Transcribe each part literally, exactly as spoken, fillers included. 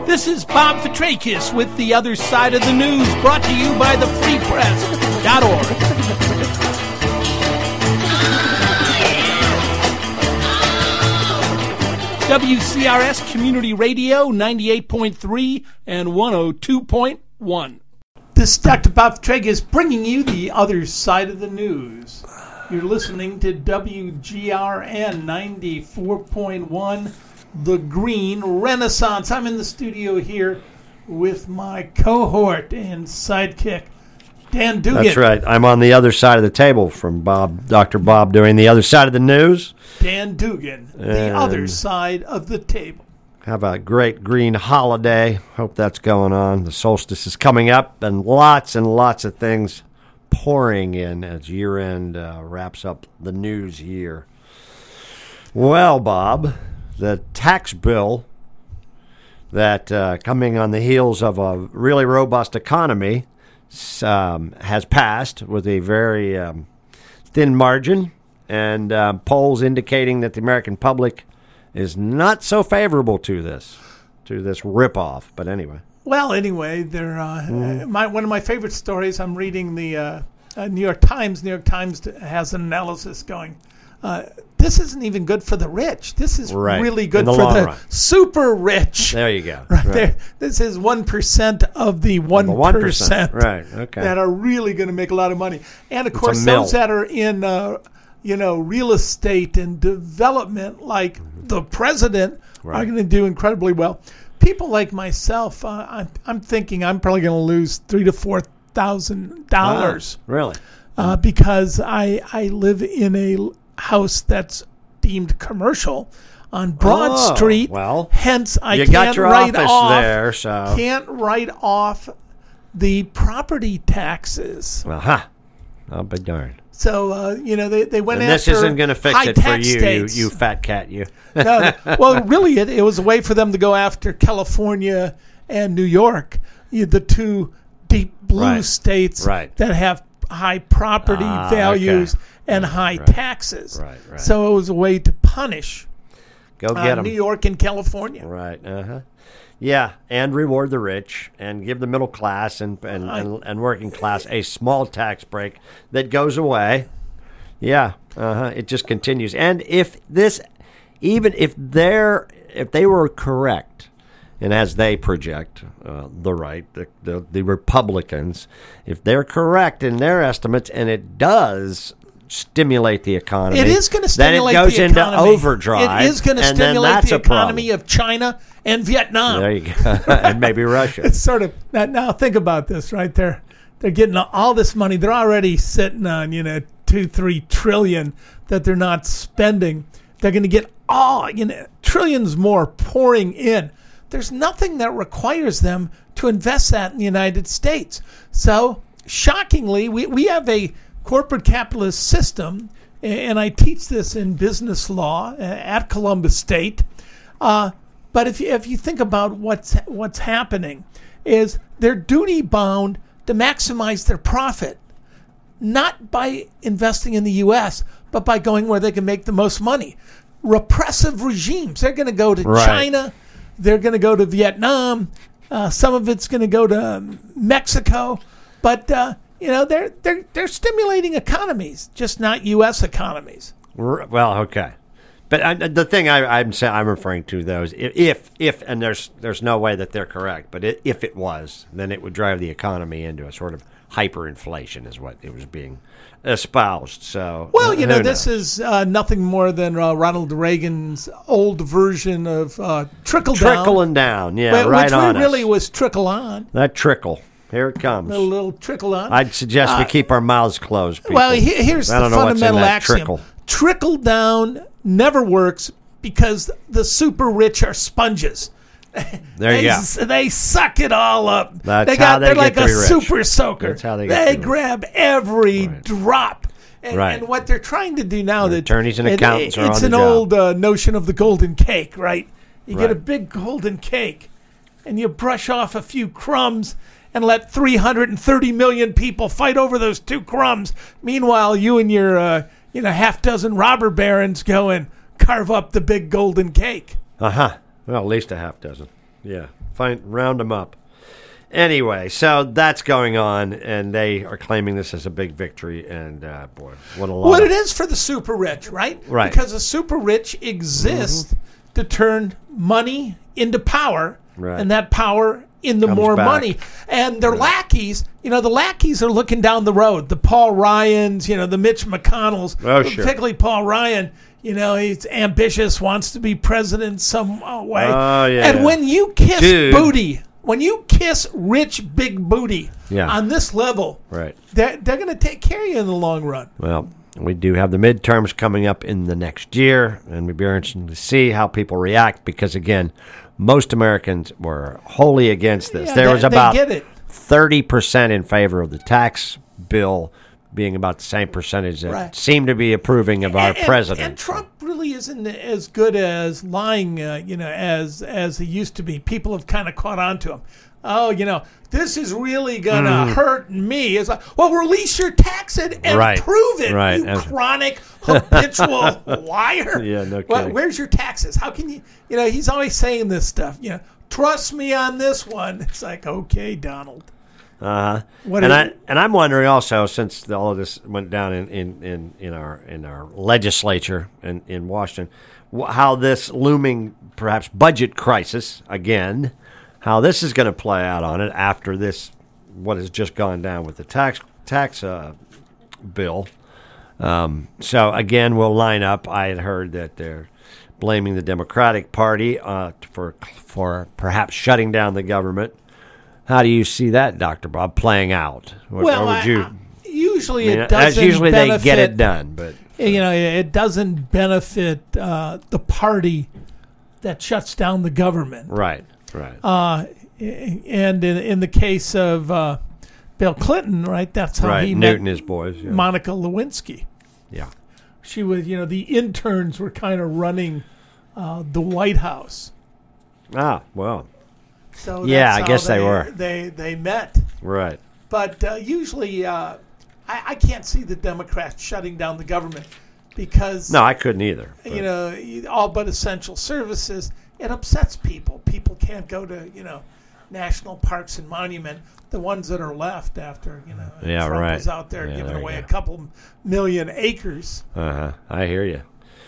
This is Bob Petrakis with The Other Side of the News, brought to you by the free press dot org. W C R S Community Radio, ninety-eight point three and one oh two point one. This is Doctor Bob Petrakis bringing you The Other Side of the News. You're listening to W G R N ninety-four point one, The Green Renaissance. I'm in the studio here with my cohort and sidekick, Dan Dugan. That's right. I'm on the other side of the table from Bob, Doctor Bob, doing The Other Side of the News. Dan Dugan, the And other side of the table. Have a great green holiday. Hope that's going on. The solstice is coming up, and lots and lots of things pouring in as year-end uh, wraps up the news year. Well, Bob, the tax bill that uh, coming on the heels of a really robust economy um, has passed with a very um, thin margin, and uh, polls indicating that the American public is not so favorable to this, to this ripoff. But anyway. Well, anyway, there. Uh, Mm. my one of my favorite stories. I'm reading the uh, uh, New York Times. New York Times has an analysis going. Uh, this isn't even good for the rich. This is Right. really good In the for long the run. super rich. There you go. Right, there. This is one percent of the one percent. Right. Okay. That are really going to make a lot of money. And of It's course, a mill. those that are in, uh, you know, real estate and development, like the president, Right. are going to do incredibly well. People like myself, uh, I'm, I'm thinking I'm probably going to lose three to four thousand dollars. Wow, really? Uh, because I I live in a house that's deemed commercial on Broad Oh, Street. well, hence I you can't got your write office off there, so can't write off the property taxes. well, ha! I'll be darned. So uh, you know they they went And after this isn't going to fix high it for tax you, you, states. you fat cat, you. No, well, really, it, it was a way for them to go after California and New York, you- the two deep blue Right. states Right. that have high property Ah, values okay. and high Right. taxes. Right, right. So it was a way to punish Go uh, get them. New York and California. Right. Uh huh. Yeah, and reward the rich and give the middle class and and, and and working class a small tax break that goes away. Yeah. Uh huh. It just continues. And if this, even if they're if they were correct, and as they project, uh, the right, the, the the Republicans, if they're correct in their estimates, and it does stimulate the economy, It is going to stimulate then it goes the into economy. overdrive. It is going to and then stimulate that's the a problem. economy of China and Vietnam. There you go, and maybe Russia. It's sort of now, now think about this, right? They're they're getting all this money. They're already sitting on you know two, three trillion that they're not spending. They're going to get all you know trillions more pouring in. There's nothing that requires them to invest that in the United States. So shockingly, we we have a corporate capitalist system, and I teach this in business law at Columbus State. Uh, but if you, if you think about what's what's happening, is they're duty bound to maximize their profit, not by investing in the U S, but by going where they can make the most money. Repressive regimes, they're going to go to Right. China, they're going to go to Vietnam, uh, some of it's going to go to um, Mexico, but uh, you know they're they're they're stimulating economies, just not U S economies. R- Well, okay, but I, the thing I, I'm saying I'm referring to though is if, if if and there's there's no way that they're correct, but it, if it was, then it would drive the economy into a sort of hyperinflation, is what it was being espoused. So Well, you who know, knows? this is uh, nothing more than uh, Ronald Reagan's old version of uh, trickle down, trickling down, yeah, but- right which on really us. was trickle on, That trickle, here it comes. a little trickle on. I'd suggest we keep our mouths closed. People. Well, he- here's I the don't know what's in fundamental that axiom: trickle. trickle down never works because the super rich are sponges. There they, you go. s- They suck it all up. That's they how got, they they're get like to a be rich. super soaker. That's how they get to be rich. grab every Right. drop. And, Right. and what they're trying to do now, The that attorneys and it- accountants it- are it's on the an job. old uh, notion of the golden cake, right? You get a Right. big golden cake, and you brush off a few crumbs and let three hundred thirty million people fight over those two crumbs. Meanwhile, you and your uh, you know half dozen robber barons go and carve up the big golden cake. Uh huh. Well, at least a half dozen. Yeah. Find round them up. Anyway, so that's going on, and they are claiming this as a big victory. And uh, boy, what a lot! What of, it is for the super rich, right? Right. Because the super rich exist mm-hmm. to turn money into power, right. and that power into Comes more back. money. And their Right. lackeys, you know, the lackeys are looking down the road. The Paul Ryans, you know, the Mitch McConnells, Oh, sure. particularly Paul Ryan. You know, he's ambitious, wants to be president some uh, way. Oh, yeah, and yeah. when you kiss Dude. booty, when you kiss rich big booty Yeah. on this level, Right. they're, they're going to take care of you in the long run. Well, we do have the midterms coming up in the next year, and we'd be interested to see how people react because, again, most Americans were wholly against this. Yeah, there they- was they about get it. thirty percent in favor of the tax bill, being about the same percentage that Right. seemed to be approving of our and, president. And Trump really isn't as good as lying, uh, you know, as as he used to be. People have kind of caught on to him. Oh, you know, this is really gonna Mm. hurt me. It's like, well, release your tax and, and Right. prove it, Right. you That's- chronic, habitual liar. Yeah, no Well, kidding. where's your taxes? How can you? You know, he's always saying this stuff. You know, trust me on this one. It's like, okay, Donald. Uh-huh. What and is I it? and I'm wondering also, since all of this went down in, in, in, in our in our legislature in, in Washington, wh- how this looming perhaps budget crisis again, how this is going to play out on it after this, what has just gone down with the tax tax uh, bill. Um, so again, we'll line up. I had heard that they're blaming the Democratic Party uh, for for perhaps shutting down the government. How do you see that, Doctor Bob, playing out? Or, Well, or would I- you? I- usually I mean, it doesn't. as usually benefit, they get it done, but You know, it doesn't benefit uh, the party that shuts down the government. right, right, Uh, and in, in the case of uh, Bill Clinton, right, that's how right. he Newton, met his boys, yeah. Monica Lewinsky. yeah. She was, you know, the interns were kind of running uh, the White House. Ah, well, So Yeah, that's I how guess they were. They they met. right, But uh, usually, uh, I, I can't see the Democrats shutting down the government because no, I couldn't either. but- you know, all but essential services. It upsets people. People can't go to, you know, national parks and monument. The ones that are left after, you know, Yeah, Trump right. is out there Yeah, giving there you away a go. couple million acres. Uh-huh. I hear you.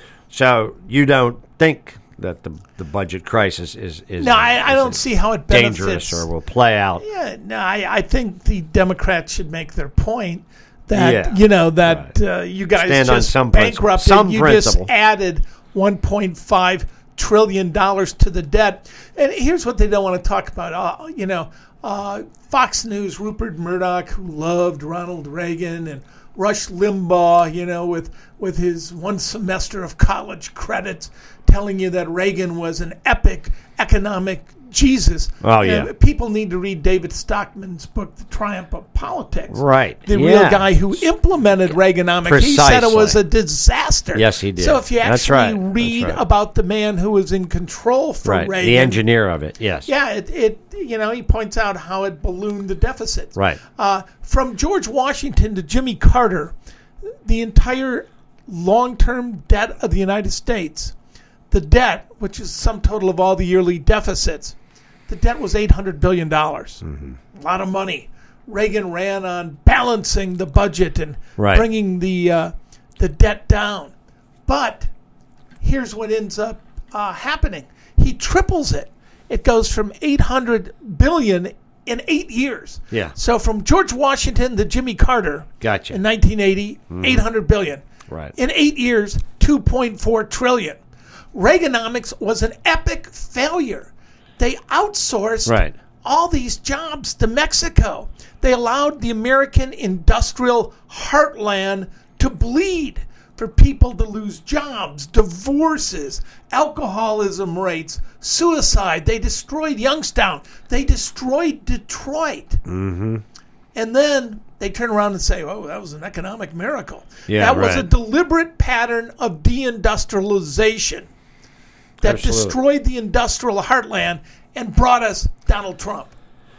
So you don't think that the the budget crisis is is No, I, I is don't see how it benefits. dangerous or will play out? Yeah, no, I, I think the Democrats should make their point that Yeah, you know that right. uh, you guys Stand on just some principle. bankrupted. Some you principle. just added one point five trillion dollars to the debt. And here's what they don't want to talk about. Uh, you know, uh, Fox News, Rupert Murdoch, who loved Ronald Reagan, and Rush Limbaugh, you know, with with his one semester of college credits, telling you that Reagan was an epic economic Jesus. Oh, You yeah. know, people need to read David Stockman's book, The Triumph of Politics. Right. The Yeah. real guy who implemented Reaganomics. He said it was Precisely. a disaster. Yes, he did. So if you That's actually right. That's read right. about the man who was in control for Right. Reagan, The engineer of it. Yes. yeah, it, it you know he points out how it ballooned the deficits. Right. Uh, from George Washington to Jimmy Carter, the entire long-term debt of the United States, the debt, which is sum total of all the yearly deficits, the debt was eight hundred billion dollars. Mm-hmm. A lot of money. Reagan ran on balancing the budget and Right. bringing the uh, the debt down. But here's what ends up uh, happening. He triples it. It goes from eight hundred billion dollars in eight years. Yeah. So from George Washington to Jimmy Carter Gotcha. in nineteen eighty, eight hundred billion dollars. Right. In eight years, two point four trillion dollars. Reaganomics was an epic failure. They outsourced Right. all these jobs to Mexico. They allowed the American industrial heartland to bleed, for people to lose jobs, divorces, alcoholism rates, suicide. They destroyed Youngstown. They destroyed Detroit. Mm-hmm. And then they turn around and say, oh, that was an economic miracle. Yeah, that was a right. deliberate pattern of deindustrialization that Absolutely. destroyed the industrial heartland and brought us Donald Trump.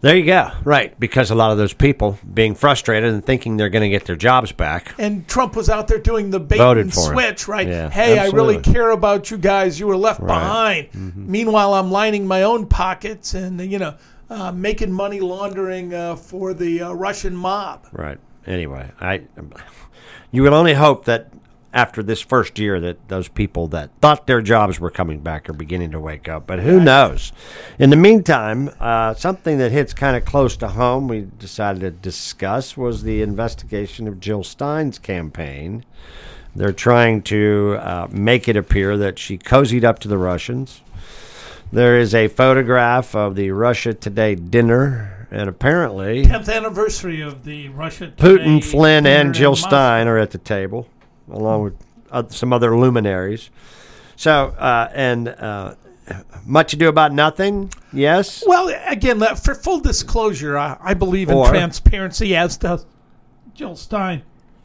There you go. Right. Because a lot of those people being frustrated and thinking they're going to get their jobs back. And Trump was out there doing the bait Voted and for him. switch, right? Yeah, hey, absolutely. I really care about you guys. You were left Right. behind. Mm-hmm. Meanwhile, I'm lining my own pockets and, you know, uh, making money laundering uh, for the uh, Russian mob. Right. Anyway, I, you would only hope that after this first year that those people that thought their jobs were coming back are beginning to wake up. But who knows? In the meantime, uh, something that hits kind of close to home we decided to discuss was the investigation of Jill Stein's campaign. They're trying to uh, make it appear that she cozied up to the Russians. There is a photograph of the Russia Today dinner, and apparently tenth anniversary of the Russia Today Putin, Flynn, dinner and Jill in Moscow. Stein are at the table, along with uh, some other luminaries. So, uh, and uh, much ado about nothing, yes? Well, again, uh, for full disclosure, I, I believe in Or- transparency, as does Jill Stein.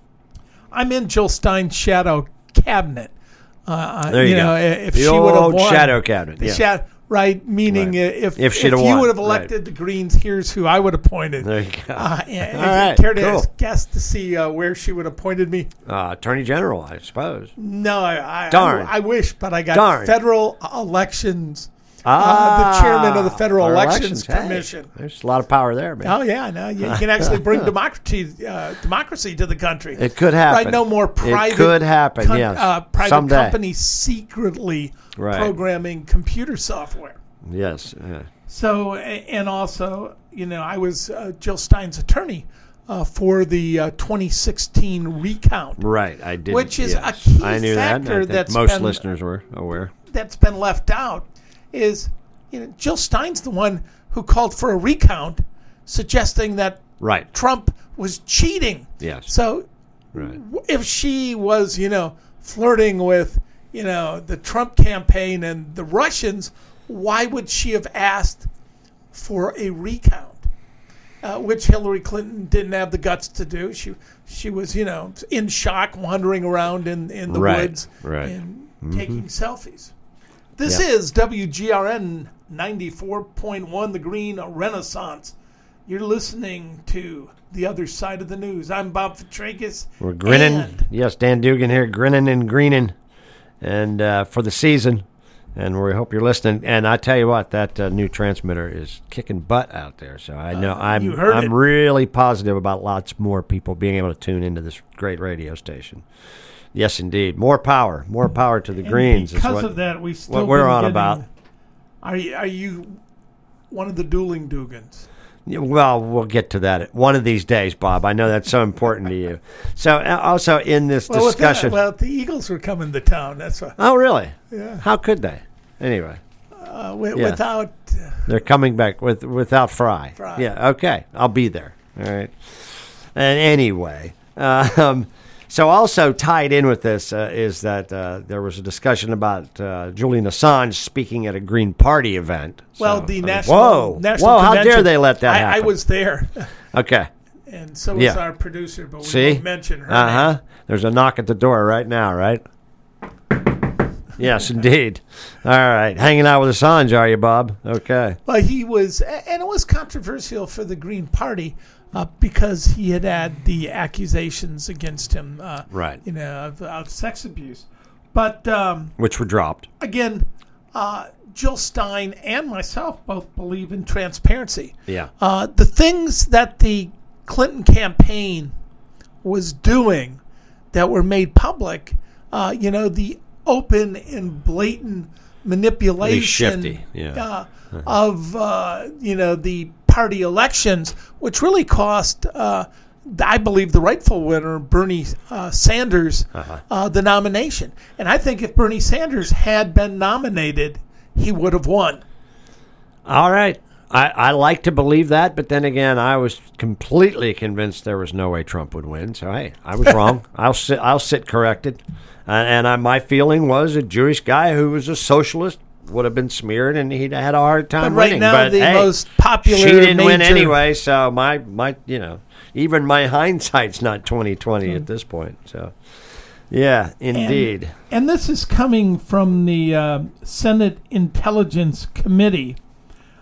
I'm in Jill Stein's shadow cabinet. Uh, There you know, go. if The she would have old won, shadow cabinet, the yeah. sha- right? Meaning, Right. uh, if If if, she'd have you won, would have right. elected the Greens, here's who I would have appointed. There you go. Uh, and All if right, you care to cool. guess to see uh, where she would have appointed me? Uh, Attorney General, I suppose. No, I, I, Darn. I, I wish, but I got Darn. federal elections. Ah, uh, the chairman of the Federal for Elections, Hey, Commission. there's a lot of power there, man. Oh yeah, no, you, you can actually bring democracy, uh, democracy to the country. It could happen. Right, no more private. It could happen. con- Yes, uh, private someday. companies secretly Right. programming computer software. Yes. Yeah. So, a- and also, you know, I was uh, Jill Stein's attorney uh, for the uh, twenty sixteen recount. Right. I did. Which is yes. a key I knew that. factor I think that's most been- listeners were aware. That's been left out is, you know, Jill Stein's the one who called for a recount, suggesting that Right. Trump was cheating. Yes. So Right. w- if she was, you know, flirting with, you know, the Trump campaign and the Russians, why would she have asked for a recount? Uh, which Hillary Clinton didn't have the guts to do. She she was, you know, in shock, wandering around in, in the Right, woods right. and taking selfies. This Yep. is W G R N ninety-four point one, The Green Renaissance. You're listening to The Other Side of the News. I'm Bob Fitrakis. We're grinning. And Yes, Dan Dugan here, grinning and greening, and uh, for the season. And we hope you're listening. And I tell you what, that uh, new transmitter is kicking butt out there. So I know I'm you heard I'm it. really positive about lots more people being able to tune into this great radio station. Yes, indeed, more power, more power to the and Greens. is because what, of that, we still what we're been on getting- about. Are you, are you one of the dueling Dugans? Yeah, well, we'll get to that one of these days, Bob. I know that's so important to you. So, uh, also in this Well, with that- discussion. well, the Eagles were coming to town. That's why. Oh, really? Yeah. How could they? Anyway, Uh, wi- Yeah. Without. Uh, they're coming back with without Fry. Fry. Yeah. Okay, I'll be there. All right. And anyway, uh, um, so also tied in with this uh, is that uh, there was a discussion about uh, Julian Assange speaking at a Green Party event. well, So, the I mean, national. whoa, national whoa! How convention, dare they let that I, happen? I was there, okay. and so was Yeah. our producer, but we See? won't mention her. Uh name. huh. There's a knock at the door right now, right? Yes, indeed. All right. Hanging out with Assange, are you, Bob? Okay. Well, he was, and it was controversial for the Green Party uh, because he had had the accusations against him, uh, Right. You know, of, of sex abuse. But um, Which were dropped. again, uh, Jill Stein and myself both believe in transparency. Yeah. Uh, the things that the Clinton campaign was doing that were made public, uh, you know, the open and blatant manipulation shifty, yeah. uh, of, uh, you know, the party elections, which really cost, uh, I believe, the rightful winner, Bernie uh, Sanders, Uh-huh. uh, the nomination. And I think if Bernie Sanders had been nominated, he would have won. All right. I, I like to believe that, but then again, I was completely convinced there was no way Trump would win. So hey, I was wrong. I'll sit. I'll sit corrected. Uh, and I, my feeling was a Jewish guy who was a socialist would have been smeared, and he'd had a hard time But right winning. now, but the hey, most popular she didn't win major- anyway. So my my you know even my hindsight's not twenty twenty at this point. So yeah, indeed. And this is coming from the uh, Senate Intelligence Committee.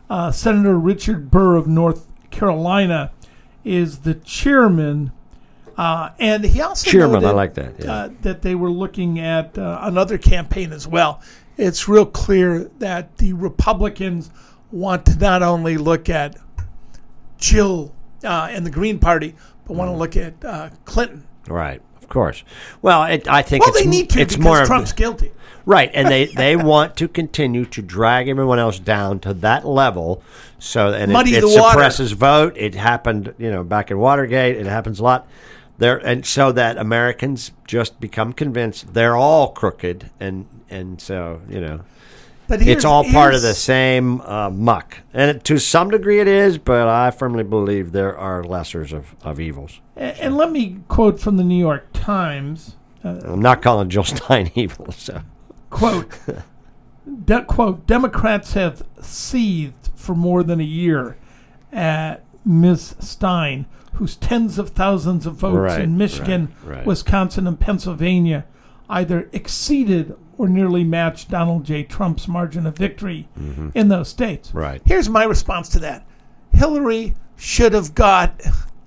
Uh, Senator Richard Burr of North Carolina is the chairman. Uh, and he also Chairman, noted, I like that. Yeah. uh, that they were looking at uh, another campaign as well. It's real clear that the Republicans want to not only look at Jill uh, and the Green Party, but want to look at uh, Clinton. Right, of course. Well, it, I think Well, it's, they need to it's because more Trump's guilty. Right, and they, they want to continue to drag everyone else down to that level, so and Muddy it, it the water. suppresses vote. It happened, you know, back in Watergate. It happens a lot there, and so that Americans just become convinced they're all crooked, and and so you know, But it's all part of the here's- same uh, muck, and it, to some degree it is. But I firmly believe there are lessers of, of evils. And, and let me quote from the New York Times. Uh, I'm not calling Jill Stein evil, so. Quote, de- quote, Democrats have seethed for more than a year at Miz Stein, whose tens of thousands of votes Right, in Michigan, right, right. Wisconsin, and Pennsylvania either exceeded or nearly matched Donald J. Trump's margin of victory in those states. Right. Here's my response to that. Hillary should have got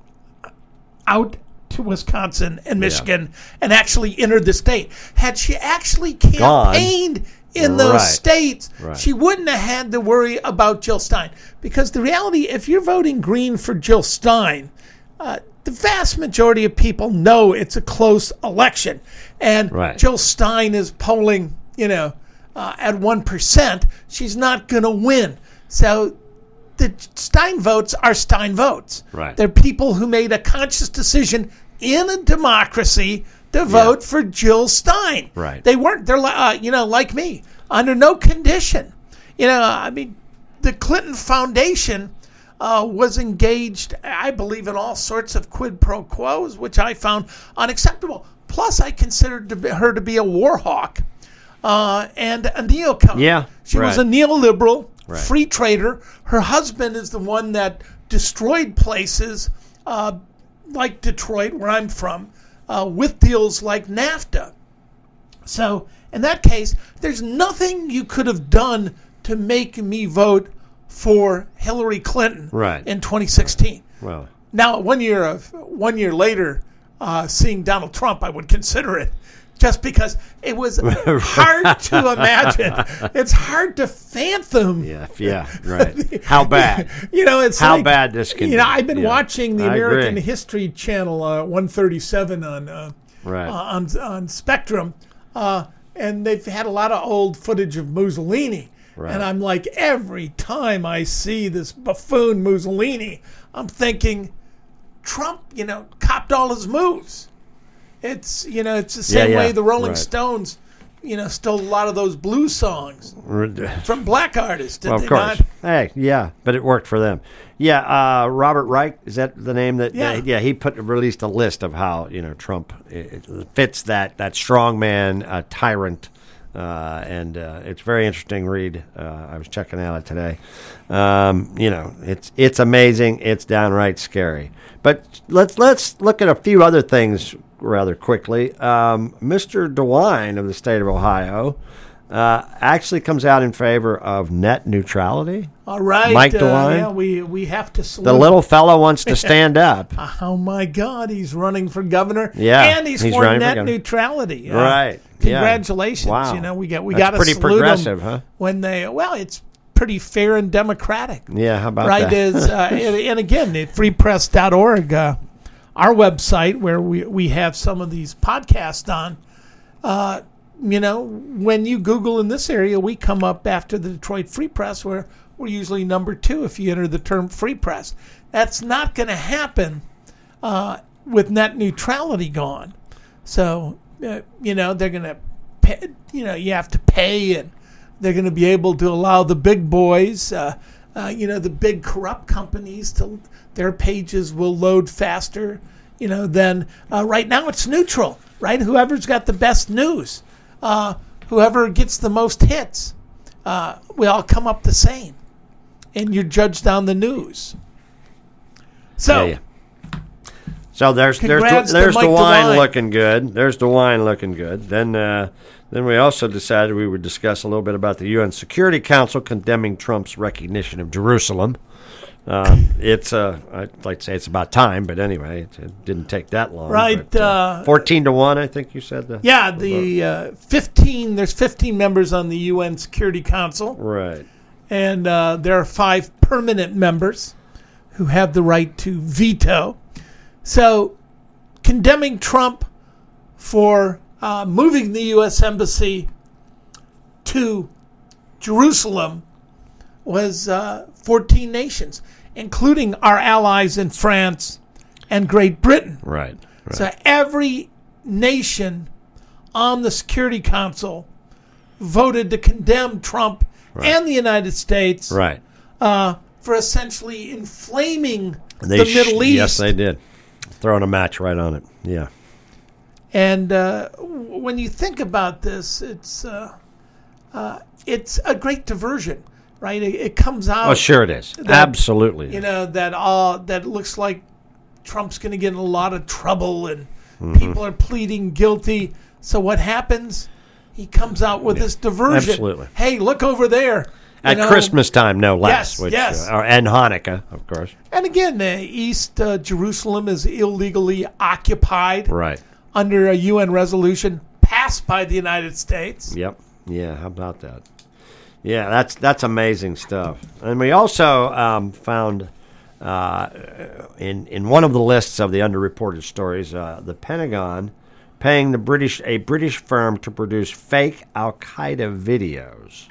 out to Wisconsin and Michigan and actually entered the state. Had she actually campaigned in those Right. states, Right. she wouldn't have had to worry about Jill Stein. Because the reality, if you're voting green for Jill Stein, uh, the vast majority of people know it's a close election. And Right. Jill Stein is polling, you know, uh, at one percent. She's not going to win. So the Stein votes are Stein votes. Right. They're people who made a conscious decision in a democracy to vote for Jill Stein. Right. They weren't, they're, li- uh, you know, like me, under no condition. You know, I mean, the Clinton Foundation uh, was engaged, I believe, in all sorts of quid pro quos, which I found unacceptable. Plus, I considered to be, her to be a war hawk uh, and a neocon. Yeah, She was a right. neoliberal, Right. free trader. Her husband is the one that destroyed places uh, like Detroit, where I'm from, uh, with deals like NAFTA. So in that case, there's nothing you could have done to make me vote for Hillary Clinton Right. in twenty sixteen. Well, Now, one year of one year later, uh, seeing Donald Trump, I would consider it, just because it was hard to imagine. It's hard to fathom. yeah, yeah, right. How bad? You know, it's How like, bad this can You know, be. I've been Yeah. watching the I American agree. History Channel, uh, one thirty-seven on uh, Right. uh, on on Spectrum, uh, and they've had a lot of old footage of Mussolini. Right. And I'm like, every time I see this buffoon Mussolini, I'm thinking, Trump, you know, copped all his moves. It's, you know, it's the same yeah, way the Rolling right. Stones, you know, stole a lot of those blues songs well, from black artists. Did of they course. not? Hey, yeah, but it worked for them. Yeah, uh, Robert Reich, is that the name that? Yeah. uh, yeah. He put released a list of how you know Trump it, it fits that that strongman uh, tyrant. Uh, and uh, it's a very interesting read. Uh, I was checking out it today. Um, you know, it's it's amazing. It's downright scary. But let's let's look at a few other things rather quickly. Um, Mister DeWine of the state of Ohio uh, actually comes out in favor of net neutrality. All right. Mike uh, DeWine? Yeah, we, we have to salute. The little fellow wants to stand up. Oh, my God. He's running for governor. Yeah, And he's, he's for running for net governor. neutrality. Uh, Right. Yeah. Congratulations. Wow. You know, we got we That's got to pretty salute progressive, them huh? when they, well, it's pretty fair and democratic. Yeah, how about right that? is uh, and, and again at free press dot org, uh, our website where we, we have some of these podcasts on, uh, you know, when you Google in this area, we come up after the Detroit Free Press, where we're usually number two if you enter the term free press. That's not going to happen uh, with net neutrality gone. So, uh, you know, they're going to pay, you know, you have to pay, and they're going to be able to allow the big boys, uh, uh, you know, the big corrupt companies, to their pages will load faster, you know, than uh, right now it's neutral, right? Whoever's got the best news, uh, whoever gets the most hits, uh, we all come up the same, and you're judged on the news. So, Yeah, yeah. So there's Congrats there's the, there's to the Mike wine DeWine. looking good. There's the wine looking good. Then uh, then we also decided we would discuss a little bit about the U N Security Council condemning Trump's recognition of Jerusalem. Um, it's uh, I'd like to say it's about time, but anyway, it, it didn't take that long. Right, but, uh, uh, fourteen to one, I think you said. The, Yeah, the uh, fifteen. There's fifteen members on the U N Security Council, right. and uh, there are five permanent members who have the right to veto. So, condemning Trump for uh, moving the U S Embassy to Jerusalem was uh, fourteen nations, including our allies in France and Great Britain. Right. right. So every nation on the Security Council voted to condemn Trump Right. and the United States right. uh, for essentially inflaming They the sh- Middle East. Yes, they did. Throwing a match right on it. Yeah. And uh, w- when you think about this, it's uh, uh, it's a great diversion, right? It, it comes out. Oh, sure it is. that, Absolutely. You know that all that looks like Trump's going to get in a lot of trouble, and Mm-hmm. people are pleading guilty. So what happens? He comes out with this diversion. Absolutely. Hey, look over there. You At know, Christmas time, no less. Yes, which, yes. Uh, and Hanukkah, of course. And again, uh, East uh, Jerusalem is illegally occupied Right. under a U N resolution passed by the United States. Yep. Yeah. How about that? Yeah, that's that's amazing stuff. And we also um, found uh, in in one of the lists of the underreported stories, uh, the Pentagon paying the British a British firm to produce fake Al Qaeda videos.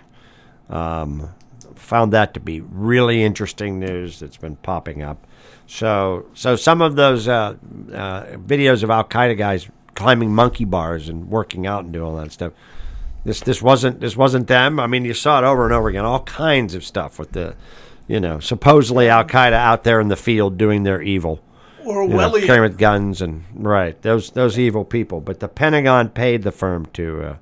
Um, found that to be really interesting news that's been popping up. So, so some of those uh, uh, videos of Al Qaeda guys climbing monkey bars and working out and doing all that stuff. This this wasn't this wasn't them. I mean, you saw it over and over again. All kinds of stuff with the, you know, supposedly Al Qaeda out there in the field doing their evil. Or You know, Orwellian. carrying with guns and right those those evil people. But the Pentagon paid the firm to uh,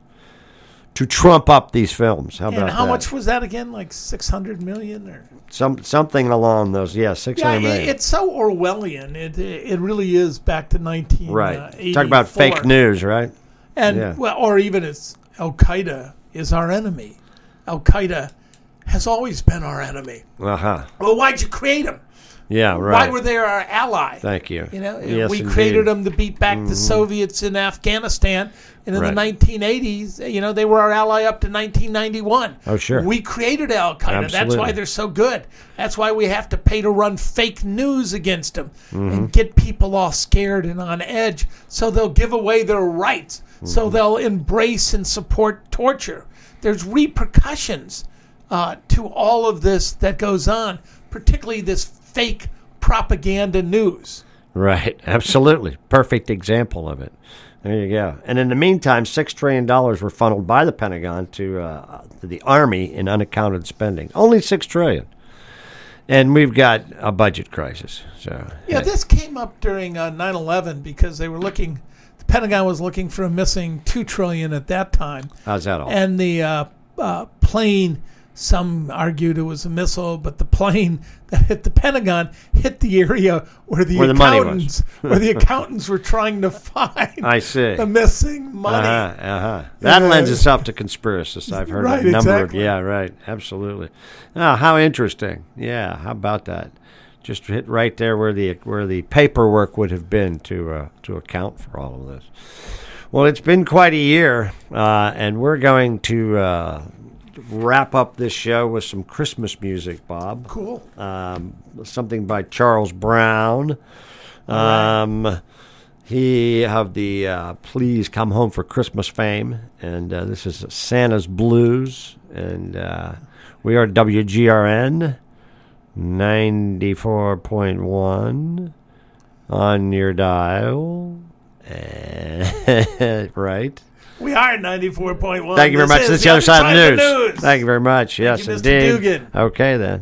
to trump up these films. How about And how that? much was that again? Like six hundred million or Some something along those. Yeah, six yeah, hundred it, million. it's so Orwellian. It it really is back to nineteen Right. Talk about fake news, right? and Yeah. well, or even it's Al Qaeda is our enemy. Al Qaeda has always been our enemy. Uh huh. Well, why'd you create them? Yeah, right. Why were they our ally? Thank you. You know, Yes, we indeed. created them to beat back the Soviets in Afghanistan, and in Right. the nineteen eighties, you know, they were our ally up to nineteen ninety-one. Oh, sure. We created Al Qaeda. That's Absolutely. why they're so good. That's why we have to pay to run fake news against them Mm-hmm. and get people all scared and on edge, so they'll give away their rights, Mm-hmm. so they'll embrace and support torture. There's repercussions uh, to all of this that goes on, particularly this fake propaganda news. Right, absolutely. Perfect example of it. There you go. And in the meantime, six trillion dollars were funneled by the Pentagon to, uh, to the Army in unaccounted spending. Only six trillion dollars. And we've got a budget crisis. So Yeah, hey. this came up during uh, nine eleven because they were looking, the Pentagon was looking for a missing two trillion dollars at that time. How's that all? And the uh, uh, plane, some argued it was a missile, but the plane that hit the Pentagon hit the area where the Where the money was. accountants where the accountants were trying to find I see. the missing money. Uh-huh, uh-huh. That Yeah. lends itself to conspiracists. I've heard Right, a number exactly. of yeah, right, absolutely. Oh, how interesting. Yeah, how about that? Just hit right there where the where the paperwork would have been to uh, to account for all of this. Well, it's been quite a year, uh, and we're going to uh, wrap up this show with some Christmas music, Bob. Cool. Um, something by Charles Brown. right. Um, he of the uh, Please Come Home for Christmas fame, and uh, this is Santa's Blues, and uh, we are W G R N ninety-four point one on your dial. Right. We are at ninety-four point one. Thank you very much. This is the other side of the news. Thank you very much. Yes, you, Mister indeed. Dugan. Okay, then.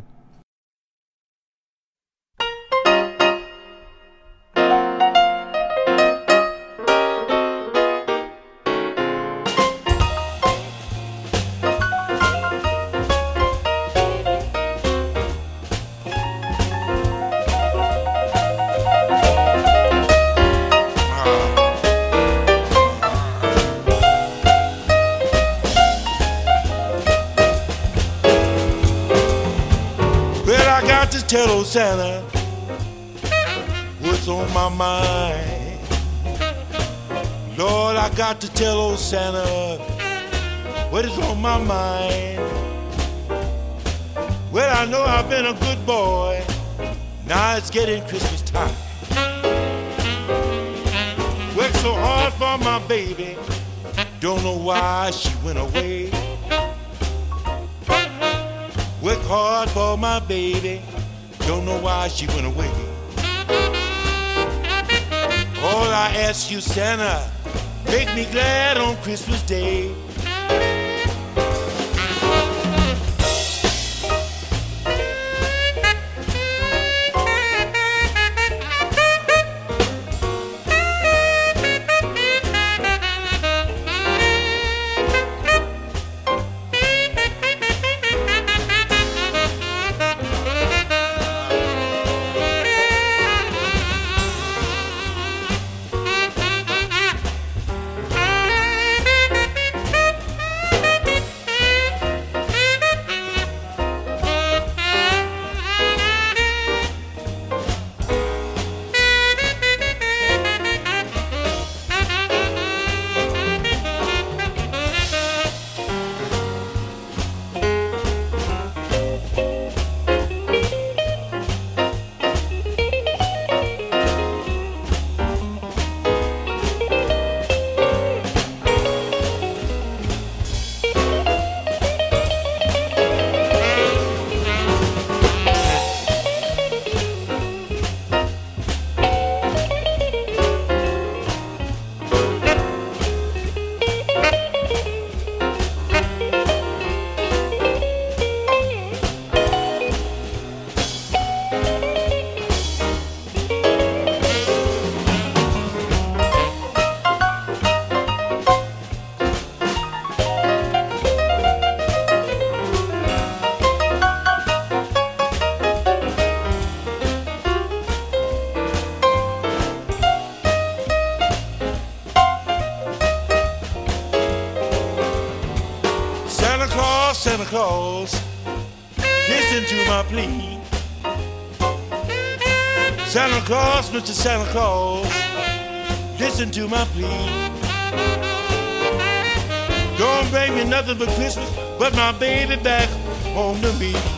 Well, I got to tell old Santa what's on my mind. Lord, I got to tell old Santa what is on my mind. Well, I know I've been a good boy. Now it's getting Christmas time. Worked so hard for my baby. Don't know why she went away. Work hard for my baby. Don't know why she went away. All I ask you, Santa, make me glad on Christmas Day. Santa Claus, listen to my plea. Santa Claus, Mister Santa Claus, listen to my plea. Don't bring me nothing but Christmas, but my baby back home to me.